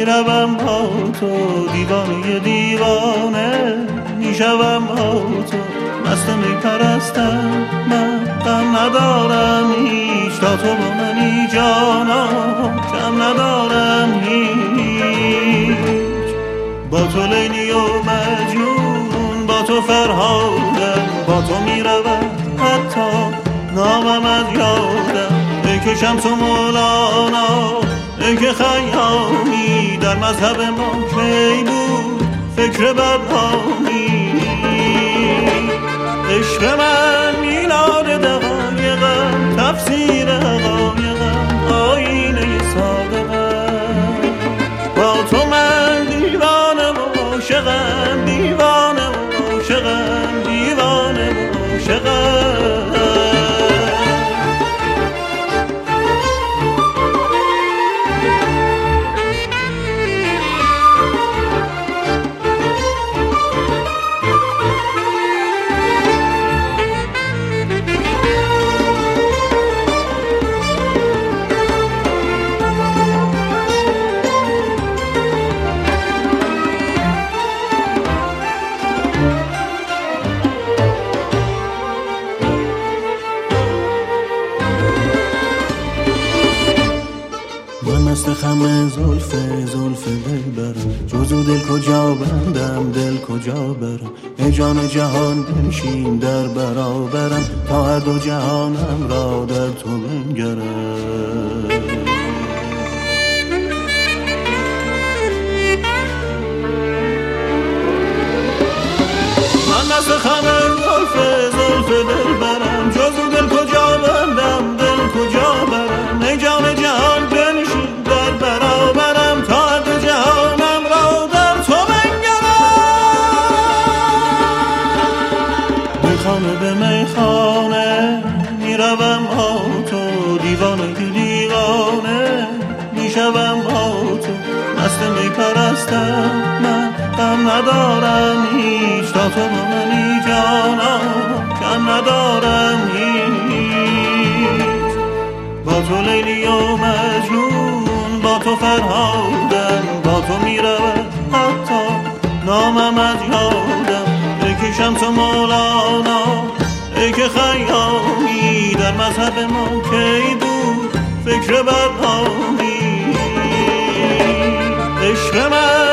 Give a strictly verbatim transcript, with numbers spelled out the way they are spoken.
میروم با تو، دیوانه دیوانه میشوم با تو، مست می پرستم من غم ندارم هیچ، تا تو با منی جانا کم ندارم هیچ. با تو لیلی و مجنون، با تو فرهادم، با تو میروم حتی نامم از یادم. ای که شمس و مولانا، ای که خیامی، در مذهب ما کی بود فکر بدنامی. عشق من میلاد دقایقم، تفسیر حقایقم، آینه صادقم. با تو من دیوانه و عاشقم، دیوانه و عاشقم، دیوانه و عاشقم. مست خم زلفه زلفه دل برم، جزو دل کجا بندم دل کجا برم. ای جان جهان بنشین در برابرم، تا هر دو جهانم را در تو بنگرم. من مست خم زلفه زلفه دل برم، جزو دل کجا بندم دل کجا برم. ای جان جهان بنشین در برابرم، تا هر دو جهانم را در تو بنگرم. میخانه به میخانه میروم با تو، دیوانه دیوانه میشوم با تو، مست میپرستم من غم ندارم هیچ، تا تو با منی جانا کم ندارم هیچ. با تو لیلی و مجنون، با تو فرهادم، با تو میروم حتی نامم از یادم. ای که شمس و مولانا، ای که خیامی، در مذهب ما کی بود فکر بدنامی. عشق من